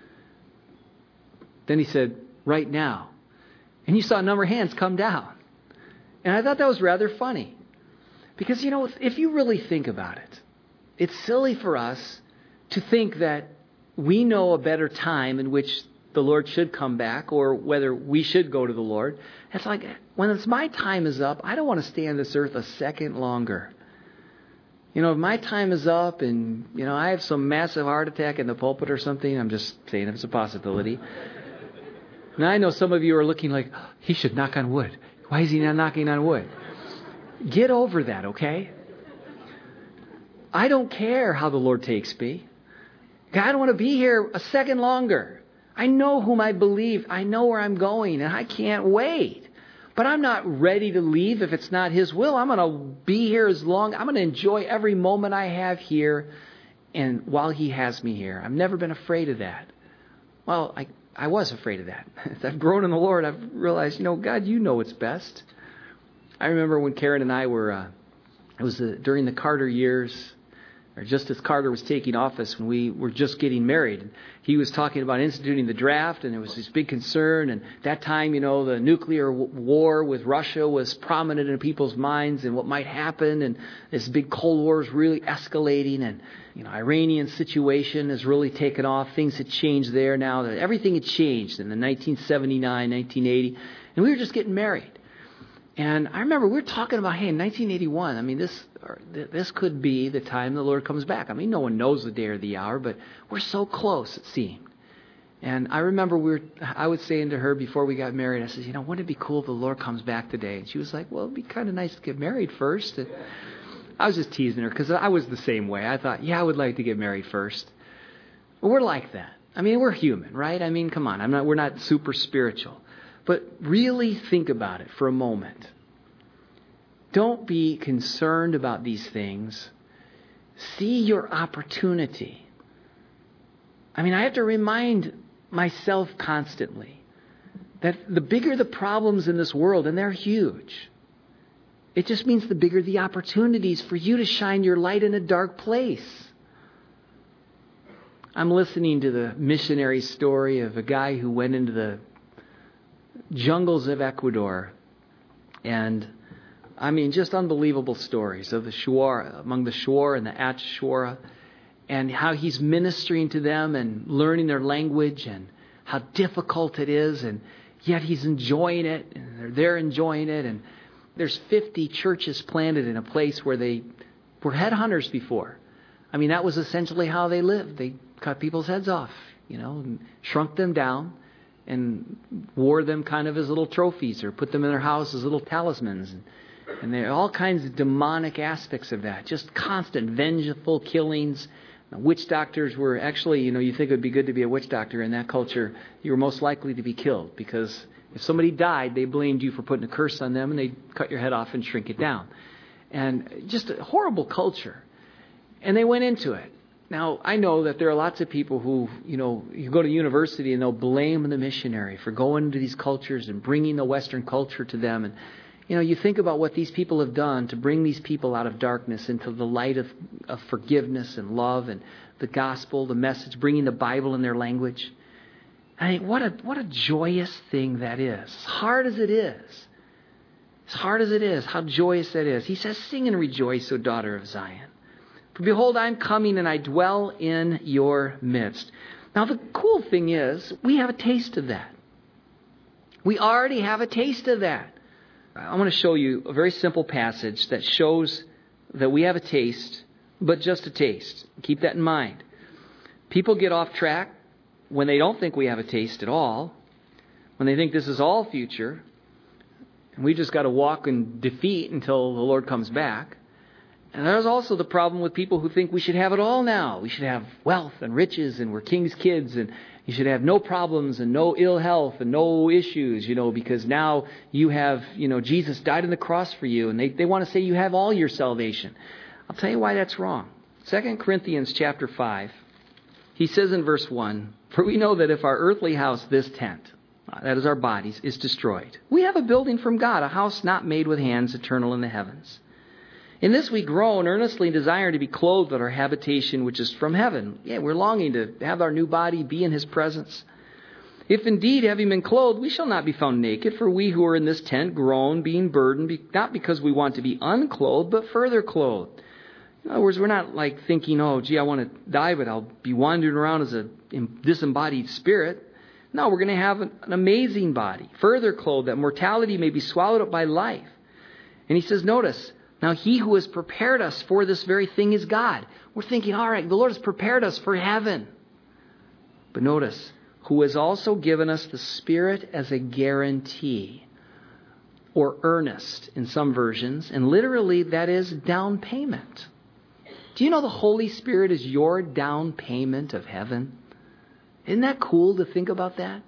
Then he said, right now. And you saw a number of hands come down. And I thought that was rather funny. Because, you know, if you really think about it, it's silly for us to think that we know a better time in which the Lord should come back or whether we should go to the Lord. It's like, when it's my time is up, I don't want to stay on this earth a second longer. You know, if my time is up and, you know, I have some massive heart attack in the pulpit or something, I'm just saying if it's a possibility. Now, I know some of you are looking like, oh, he should knock on wood. Why is he not knocking on wood? Get over that, okay? I don't care how the Lord takes me. I don't want to be here a second longer. I know whom I believe. I know where I'm going, and I can't wait. But I'm not ready to leave if it's not his will. I'm going to be here as long. I'm going to enjoy every moment I have here and while he has me here. I've never been afraid of that. Well, I, I was afraid of that. As I've grown in the Lord, I've realized, you know, God, you know what's best. I remember when Karen and I were, uh, it was uh, during the Carter years, or just as Carter was taking office, when we were just getting married. He was talking about instituting the draft, and there was this big concern. And that time, you know, the nuclear w- war with Russia was prominent in people's minds and what might happen. And this big Cold War is really escalating. And, you know, Iranian situation has really taken off. Things had changed there now. Everything had changed in the nineteen seventy-nine, nineteen eighty. And we were just getting married. And I remember we were talking about, hey, in nineteen eighty-one, I mean, this or this could be the time the Lord comes back. I mean, no one knows the day or the hour, but we're so close, it seemed. And I remember we were, I was saying to her before we got married, I said, you know, wouldn't it be cool if the Lord comes back today? And she was like, well, it'd be kind of nice to get married first. And I was just teasing her because I was the same way. I thought, yeah, I would like to get married first. Well, we're like that. I mean, we're human, right? I mean, come on, I'm not. We're not super spiritual. But really think about it for a moment. Don't be concerned about these things. See your opportunity. I mean, I have to remind myself constantly that the bigger the problems in this world, and they're huge, it just means the bigger the opportunities for you to shine your light in a dark place. I'm listening to the missionary story of a guy who went into the jungles of Ecuador, and I mean, just unbelievable stories of the Shuar, among the Shuar and the Achuara, and how he's ministering to them and learning their language and how difficult it is, and yet he's enjoying it, and they're, they're enjoying it, and there's fifty churches planted in a place where they were headhunters before. I mean, that was essentially how they lived. They cut people's heads off, you know, and shrunk them down and wore them kind of as little trophies or put them in their house as little talismans. And, and there are all kinds of demonic aspects of that, just constant vengeful killings. Witch doctors were actually, you know, you think it would be good to be a witch doctor in that culture. You were most likely to be killed because if somebody died, they blamed you for putting a curse on them and they'd cut your head off and shrink it down. And just a horrible culture. And they went into it. Now, I know that there are lots of people who, you know, you go to university and they'll blame the missionary for going into these cultures and bringing the Western culture to them. And, you know, you think about what these people have done to bring these people out of darkness into the light of, of forgiveness and love and the gospel, the message, bringing the Bible in their language. I mean, what a what a joyous thing that is. As hard as it is, as hard as it is, how joyous that is. He says, "Sing and rejoice, O daughter of Zion. For behold, I am coming and I dwell in your midst." Now, the cool thing is, we have a taste of that. We already have a taste of that. I want to show you a very simple passage that shows that we have a taste, but just a taste. Keep that in mind. People get off track when they don't think we have a taste at all, when they think this is all future, and we just got to walk in defeat until the Lord comes back. And there's also the problem with people who think we should have it all now. We should have wealth and riches and we're king's kids and you should have no problems and no ill health and no issues, you know, because now you have, you know, Jesus died on the cross for you and they, they want to say you have all your salvation. I'll tell you why that's wrong. Second Corinthians chapter five, he says in verse one, "For we know that if our earthly house, this tent," that is our bodies, "is destroyed, we have a building from God, a house not made with hands, eternal in the heavens. In this we groan, earnestly desire to be clothed with our habitation which is from heaven." Yeah, we're longing to have our new body be in his presence. "If indeed, having been clothed, we shall not be found naked, for we who are in this tent groan, being burdened, not because we want to be unclothed, but further clothed." In other words, we're not like thinking, oh, gee, I want to die, but I'll be wandering around as a disembodied spirit. No, we're going to have an, an amazing body, further clothed, that mortality may be swallowed up by life. And he says, notice, "Now he who has prepared us for this very thing is God." We're thinking, all right, the Lord has prepared us for heaven. But notice, "who has also given us the Spirit as a guarantee," or earnest in some versions. And literally that is down payment. Do you know the Holy Spirit is your down payment of heaven? Isn't that cool to think about that?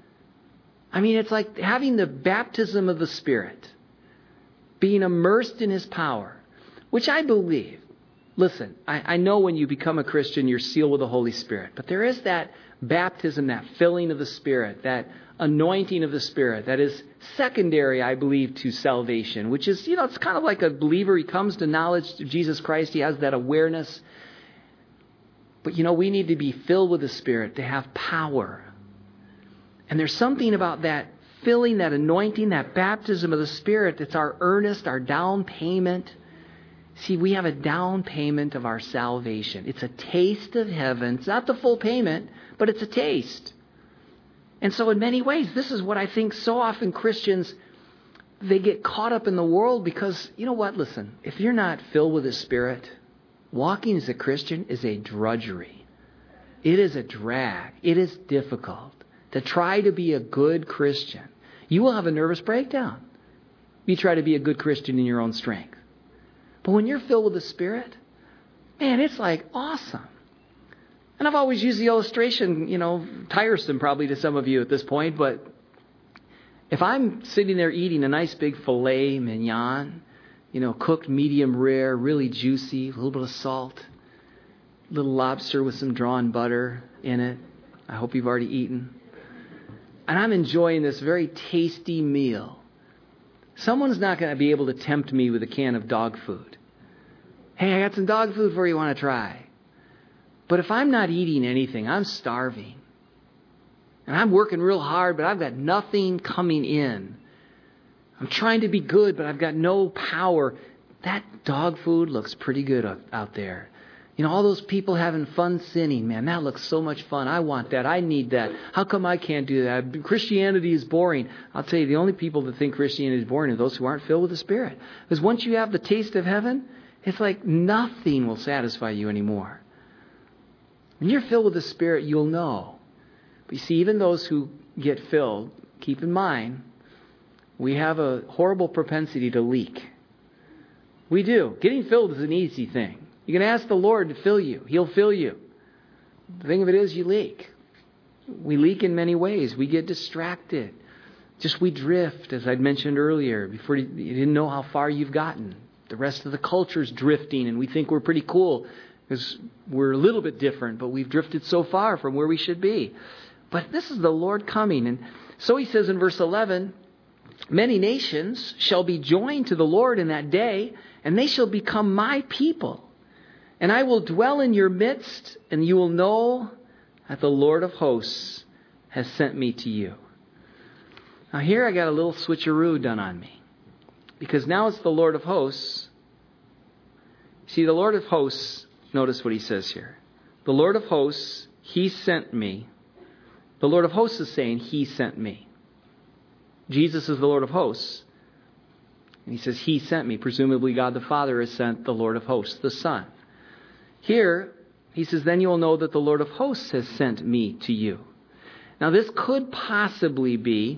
I mean, it's like having the baptism of the Spirit, being immersed in his power, which I believe. Listen, I, I know when you become a Christian, you're sealed with the Holy Spirit. But there is that baptism, that filling of the Spirit, that anointing of the Spirit that is secondary, I believe, to salvation, which is, you know, it's kind of like a believer. He comes to knowledge of Jesus Christ. He has that awareness. But, you know, we need to be filled with the Spirit to have power. And there's something about that filling, that anointing, that baptism of the Spirit, it's our earnest, our down payment. See, we have a down payment of our salvation. It's a taste of heaven. It's not the full payment, but it's a taste. And so in many ways, this is what I think so often Christians, they get caught up in the world because, you know what, listen, if you're not filled with the Spirit, walking as a Christian is a drudgery. It is a drag. It is difficult to try to be a good Christian. You will have a nervous breakdown. You try to be a good Christian in your own strength. But when you're filled with the Spirit, man, it's like awesome. And I've always used the illustration, you know, tiresome probably to some of you at this point, but if I'm sitting there eating a nice big filet mignon, you know, cooked medium rare, really juicy, a little bit of salt, little lobster with some drawn butter in it. I hope you've already eaten. And I'm enjoying this very tasty meal. Someone's not going to be able to tempt me with a can of dog food. Hey, I got some dog food for you, want to try? But if I'm not eating anything, I'm starving. And I'm working real hard, but I've got nothing coming in. I'm trying to be good, but I've got no power. That dog food looks pretty good out there. You know, all those people having fun sinning, man, that looks so much fun. I want that. I need that. How come I can't do that? Christianity is boring. I'll tell you, the only people that think Christianity is boring are those who aren't filled with the Spirit. Because once you have the taste of heaven, it's like nothing will satisfy you anymore. When you're filled with the Spirit, you'll know. But you see, even those who get filled, keep in mind, we have a horrible propensity to leak. We do. Getting filled is an easy thing. You can ask the Lord to fill you. He'll fill you. The thing of it is, you leak. We leak in many ways. We get distracted. Just we drift, as I'd mentioned earlier, before you, you didn't know how far you've gotten. The rest of the culture's drifting, and we think we're pretty cool because we're a little bit different, but we've drifted so far from where we should be. But this is the Lord coming. And so he says in verse eleven, many nations shall be joined to the Lord in that day, and they shall become my people. And I will dwell in your midst, and you will know that the Lord of hosts has sent me to you. Now here I got a little switcheroo done on me. Because now it's the Lord of hosts. See, the Lord of hosts, notice what he says here. The Lord of hosts, he sent me. The Lord of hosts is saying, he sent me. Jesus is the Lord of hosts. And he says, he sent me. Presumably God the Father has sent the Lord of hosts, the Son. Here, he says, then you will know that the Lord of hosts has sent me to you. Now, this could possibly be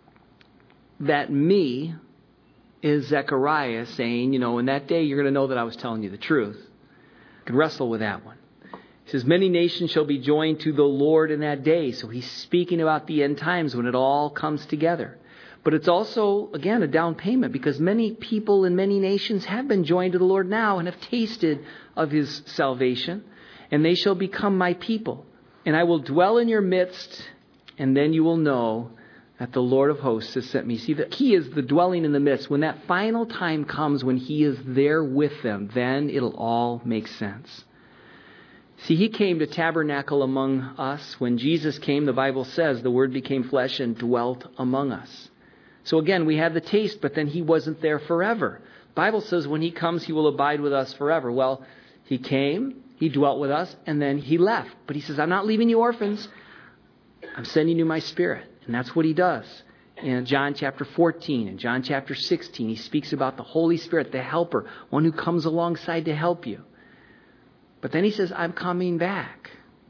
that me is Zechariah saying, you know, in that day you're going to know that I was telling you the truth. You can wrestle with that one. He says, many nations shall be joined to the Lord in that day. So he's speaking about the end times when it all comes together. But it's also, again, a down payment because many people in many nations have been joined to the Lord now and have tasted of his salvation. And they shall become my people. And I will dwell in your midst, and then you will know that the Lord of hosts has sent me. See, the key is the dwelling in the midst. When that final time comes when he is there with them, then it'll all make sense. See, he came to tabernacle among us. When Jesus came, the Bible says, the Word became flesh and dwelt among us. So again, we had the taste, but then he wasn't there forever. The Bible says when he comes, he will abide with us forever. Well, he came, he dwelt with us, and then he left. But he says, I'm not leaving you orphans. I'm sending you my Spirit. And that's what he does. In John chapter fourteen and John chapter sixteen, he speaks about the Holy Spirit, the helper, one who comes alongside to help you. But then he says, I'm coming back.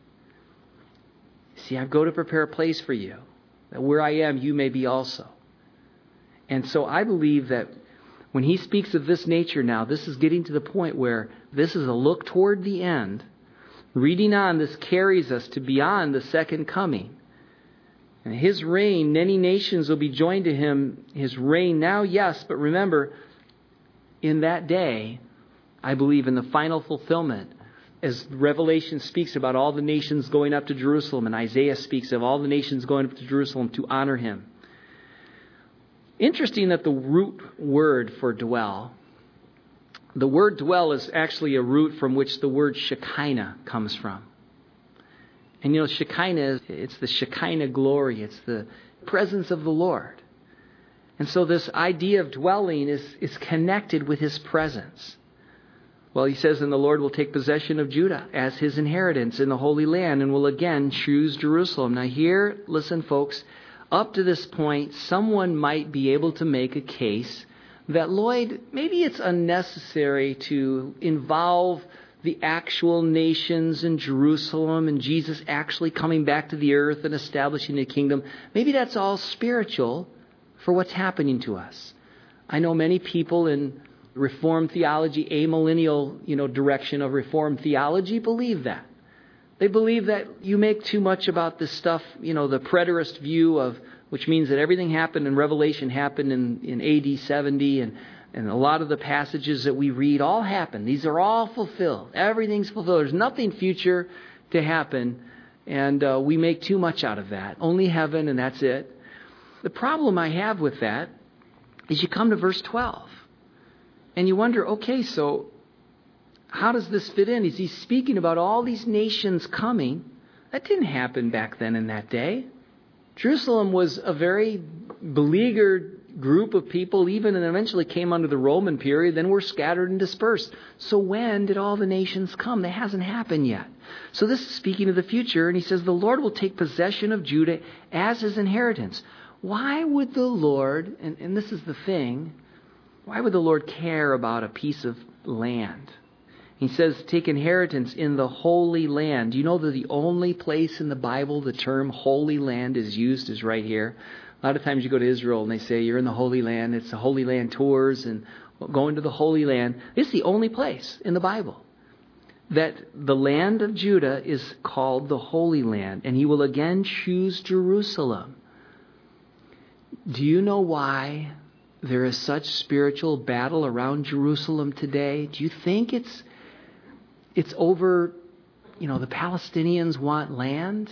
See, I go to prepare a place for you, that where I am, you may be also. And so I believe that when he speaks of this nature now, this is getting to the point where this is a look toward the end. Reading on, this carries us to beyond the second coming. And his reign, many nations will be joined to him. His reign now, yes, but remember, in that day, I believe in the final fulfillment, as Revelation speaks about all the nations going up to Jerusalem, and Isaiah speaks of all the nations going up to Jerusalem to honor him. Interesting that the root word for dwell, the word dwell is actually a root from which the word Shekinah comes from. And you know, Shekinah, is, it's the Shekinah glory. It's the presence of the Lord. And so this idea of dwelling is, is connected with his presence. Well, he says, and the Lord will take possession of Judah as his inheritance in the Holy Land and will again choose Jerusalem. Now here, listen folks, up to this point, someone might be able to make a case that, Lloyd, maybe it's unnecessary to involve the actual nations in Jerusalem and Jesus actually coming back to the earth and establishing a kingdom. Maybe that's all spiritual for what's happening to us. I know many people in Reformed theology, amillennial, you know, direction of Reformed theology believe that. They believe that you make too much about this stuff, you know, the preterist view of, which means that everything happened in Revelation happened in, in A D seventy, and And a lot of the passages that we read all happen. These are all fulfilled. Everything's fulfilled. There's nothing future to happen. And uh, we make too much out of that. Only heaven, and that's it. The problem I have with that is you come to verse twelve. And you wonder, okay, so how does this fit in? Is he speaking about all these nations coming? That didn't happen back then in that day. Jerusalem was a very beleaguered group of people, even and eventually came under the Roman period, then were scattered and dispersed. So when did all the nations come? That hasn't happened yet. So this is speaking of the future, and he says the Lord will take possession of Judah as his inheritance. Why would the Lord, and, and this is the thing, why would the Lord care about a piece of land? He says, take inheritance in the Holy Land. Do you know that the only place in the Bible the term Holy Land is used is right here? A lot of times you go to Israel and they say, you're in the Holy Land. It's the Holy Land tours and going to the Holy Land. It's the only place in the Bible that the land of Judah is called the Holy Land. And he will again choose Jerusalem. Do you know why there is such spiritual battle around Jerusalem today? Do you think it's it's over, you know, the Palestinians want land?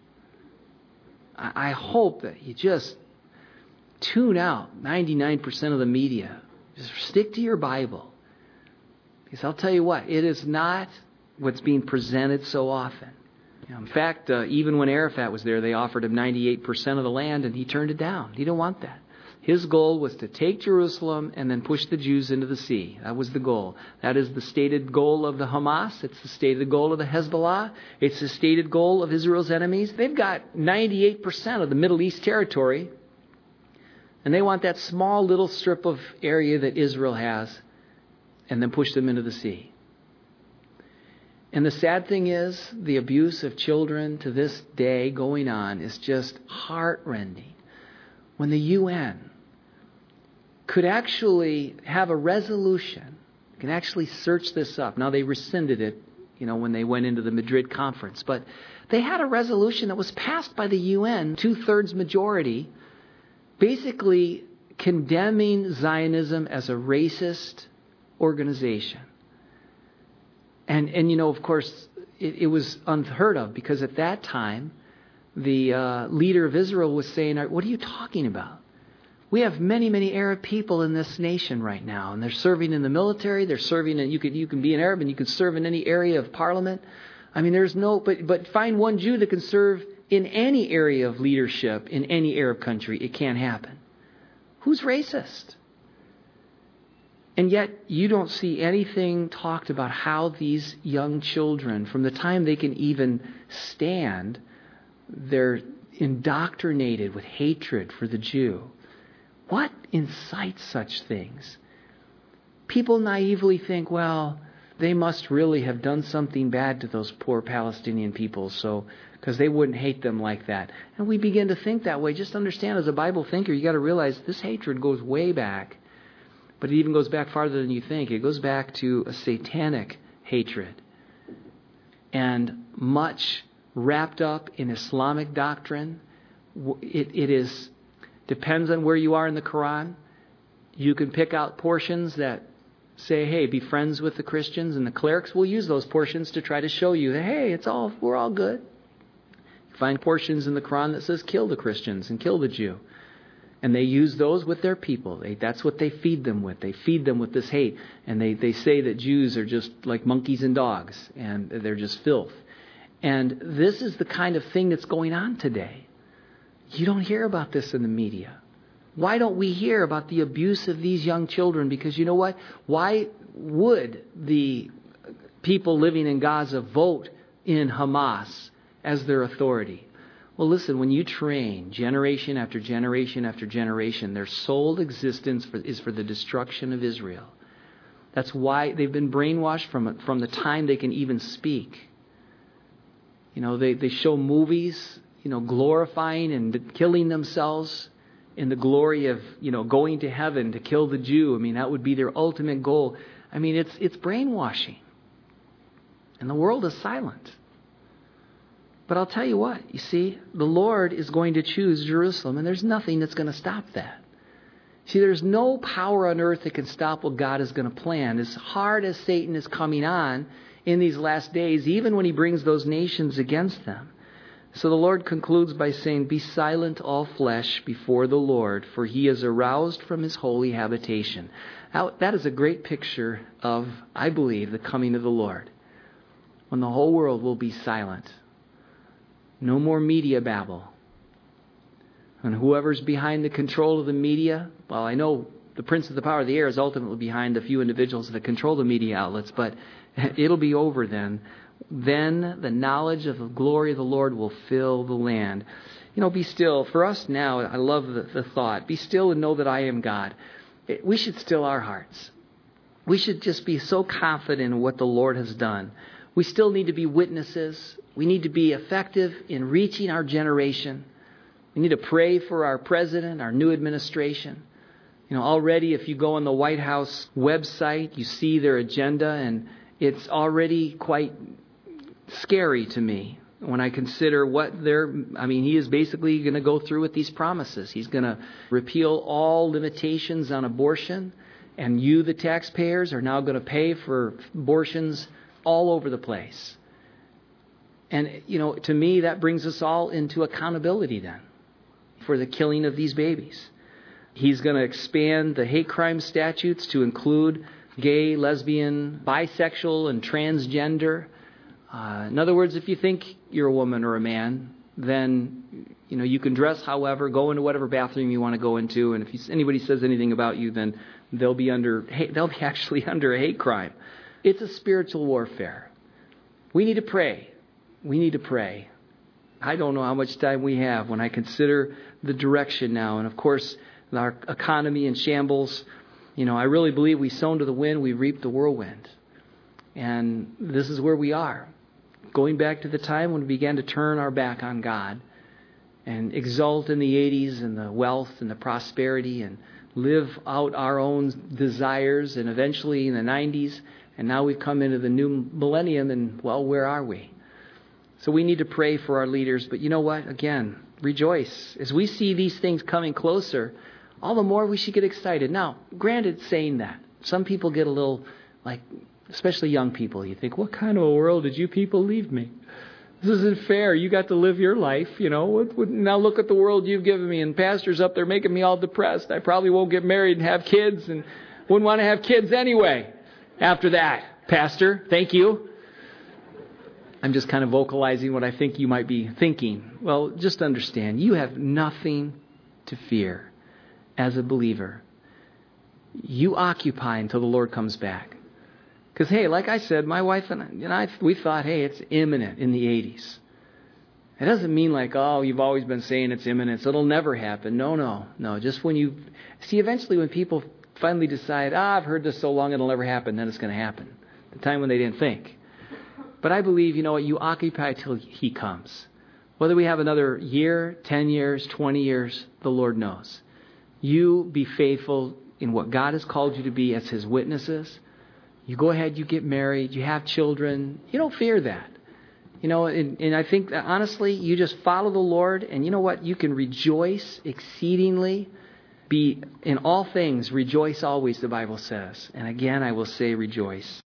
I, I hope that you just tune out ninety-nine percent of the media. Just stick to your Bible. Because I'll tell you what, it is not what's being presented so often. You know, in fact, uh, even when Arafat was there, they offered him ninety-eight percent of the land and he turned it down. He didn't want that. His goal was to take Jerusalem and then push the Jews into the sea. That was the goal. That is the stated goal of the Hamas. It's the stated goal of the Hezbollah. It's the stated goal of Israel's enemies. They've got ninety-eight percent of the Middle East territory. And they want that small little strip of area that Israel has and then push them into the sea. And the sad thing is, the abuse of children to this day going on is just heart-rending. When the U N could actually have a resolution, can actually search this up. Now they rescinded it, you know, when they went into the Madrid conference. But they had a resolution that was passed by the U N, two-thirds majority, basically condemning Zionism as a racist organization. And, and you know, of course, it, it was unheard of because at that time, the uh, leader of Israel was saying, what are you talking about? We have many, many Arab people in this nation right now, and they're serving in the military. They're serving in, you can, you can be an Arab and you can serve in any area of parliament. I mean, there's no, but, but find one Jew that can serve in any area of leadership in any Arab country. It can't happen. Who's racist? And yet you don't see anything talked about how these young children, from the time they can even stand, they're indoctrinated with hatred for the Jew. What incites such things? People naively think, well, they must really have done something bad to those poor Palestinian people, so because they wouldn't hate them like that. And we begin to think that way. Just understand, as a Bible thinker, you got to realize this hatred goes way back. But it even goes back farther than you think. It goes back to a satanic hatred. And much wrapped up in Islamic doctrine. It, it is depends on where you are in the Quran. You can pick out portions that say, hey, be friends with the Christians, and the clerics will use those portions to try to show you that, hey, it's all we're all good. You find portions in the Quran that says kill the Christians and kill the Jew. And they use those with their people. They, that's what they feed them with. They feed them with this hate. And they, they say that Jews are just like monkeys and dogs, and they're just filth. And this is the kind of thing that's going on today. You don't hear about this in the media. Why don't we hear about the abuse of these young children? Because you know what? Why would the people living in Gaza vote in Hamas as their authority? Well, listen, when you train generation after generation after generation, their sole existence for, is for the destruction of Israel. That's why they've been brainwashed from, from the time they can even speak. You know, they, they show movies, you know, glorifying and killing themselves in the glory of, you know, going to heaven to kill the Jew. I mean, that would be their ultimate goal. I mean, it's it's brainwashing. And the world is silent. But I'll tell you what, you see, the Lord is going to choose Jerusalem, and there's nothing that's going to stop that. See, there's no power on earth that can stop what God is going to plan. As hard as Satan is coming on in these last days, even when he brings those nations against them. So the Lord concludes by saying, "Be silent, all flesh, before the Lord, for he is aroused from his holy habitation." Now, that is a great picture of, I believe, the coming of the Lord, when the whole world will be silent. No more media babble. And whoever's behind the control of the media, well, I know the prince of the power of the air is ultimately behind the few individuals that control the media outlets, but it'll be over then. Then the knowledge of the glory of the Lord will fill the land. You know, be still. For us now, I love the, the thought, be still and know that I am God. It, we should still our hearts. We should just be so confident in what the Lord has done. We still need to be witnesses. We need to be effective in reaching our generation. We need to pray for our president, our new administration. You know, already if you go on the White House website, you see their agenda, and it's already quite scary to me when I consider what they're, I mean, he is basically going to go through with these promises. He's going to repeal all limitations on abortion, and you, the taxpayers, are now going to pay for abortions all over the place. And, you know, to me, that brings us all into accountability then for the killing of these babies. He's going to expand the hate crime statutes to include gay, lesbian, bisexual, and transgender. Uh, in other words, if you think you're a woman or a man, then, you know, you can dress however, go into whatever bathroom you want to go into, and if you, anybody says anything about you, then they'll be under, they'll be actually under a hate crime. It's a spiritual warfare. We need to pray. We need to pray. I don't know how much time we have when I consider the direction now. And of course, our economy in shambles. You know, I really believe we sown to the wind, we reap the whirlwind. And this is where we are. Going back to the time when we began to turn our back on God and exult in the eighties and the wealth and the prosperity and live out our own desires, and eventually in the nineties. And now we've come into the new millennium, and, well, where are we? So we need to pray for our leaders. But you know what? Again, rejoice. As we see these things coming closer, all the more we should get excited. Now, granted, saying that, some people get a little, like, especially young people, you think, what kind of a world did you people leave me? This isn't fair. You got to live your life, you know. What, what, now look at the world you've given me. And pastors up there making me all depressed. I probably won't get married and have kids, and wouldn't want to have kids anyway after that. Pastor, thank you. I'm just kind of vocalizing what I think you might be thinking. Well, just understand, you have nothing to fear as a believer. You occupy until the Lord comes back. Because, hey, like I said, my wife and I, we thought, hey, it's imminent in the eighties. It doesn't mean like, oh, you've always been saying it's imminent, so it'll never happen. No, no, no. Just when you... See, eventually when people finally decide, ah, I've heard this so long it'll never happen, then it's going to happen. The time when they didn't think. But I believe, you know what, you occupy till He comes. Whether we have another year, ten years, twenty years, the Lord knows. You be faithful in what God has called you to be as His witnesses. You go ahead, you get married, you have children. You don't fear that. You know, and, and I think that honestly, you just follow the Lord, and you know what? You can rejoice exceedingly. Be in all things, rejoice always, the Bible says. And again, I will say rejoice.